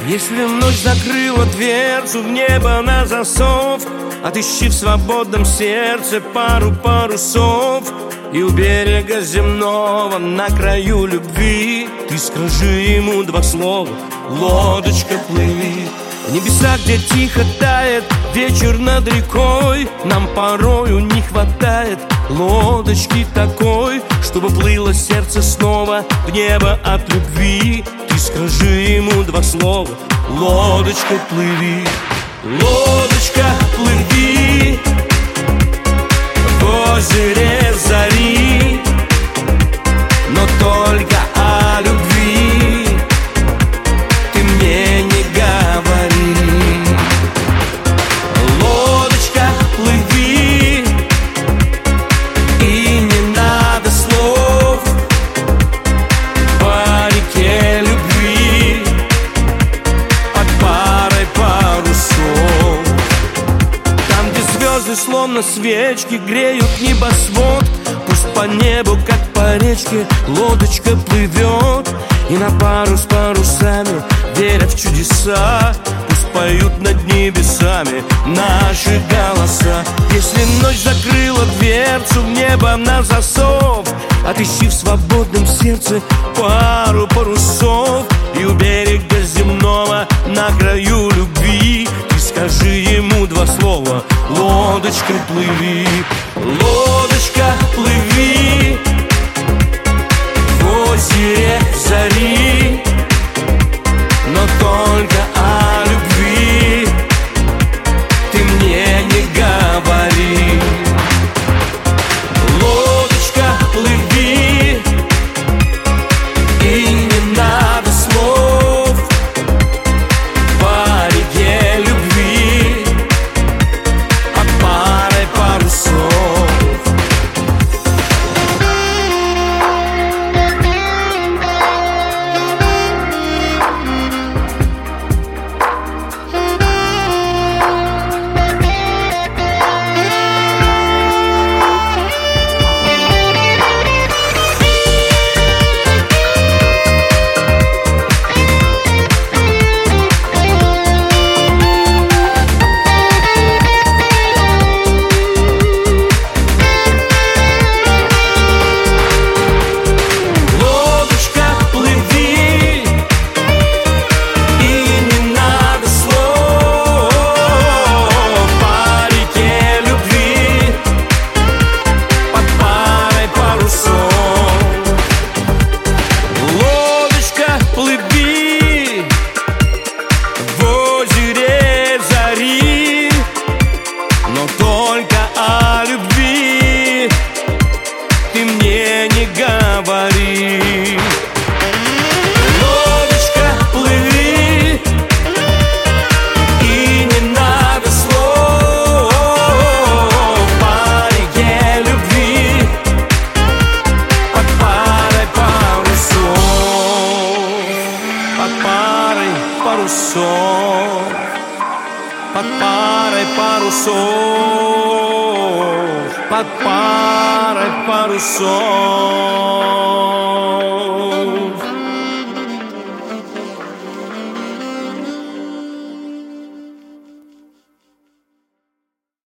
Если ночь закрыла дверцу в небо на засов, отыщи в свободном сердце пару парусов, и у берега земного на краю любви ты скажи ему два слова: лодочка, плыви. В небесах, где тихо тает вечер над рекой, нам порою не хватает лодочки такой, чтобы плыло сердце снова в небо от любви. Ты скажи ему два слова: лодочка, плыви. Лодочка, плыви в озере зари, но только о любви ты мне не говори. Лодочка, плыви, и не надо слов по реке любви под парой парусов. Там, где звезды словно свечки греют небосвод, пусть по небу, как по речке, лодочка плывет. И на пару с парусами, веря в чудеса, пусть поют над небесами наши голоса. Если ночь закрыла дверцу в небо на засов, отыщи в свободном сердце пару парусов, и у берега земного на краю любви ты скажи ему два слова: лодочка, плыви. Лодочка, плыви в озере зари, но только о любви ты мне не говори. Лодочка, плыви, и не надо слов по реке любви под парой парусов. Но только о любви ты мне не говори. Лодочка, плыви, и не надо слов по реке любви под парой парусов, под парой парусов, под парой парусов, под парой парусов.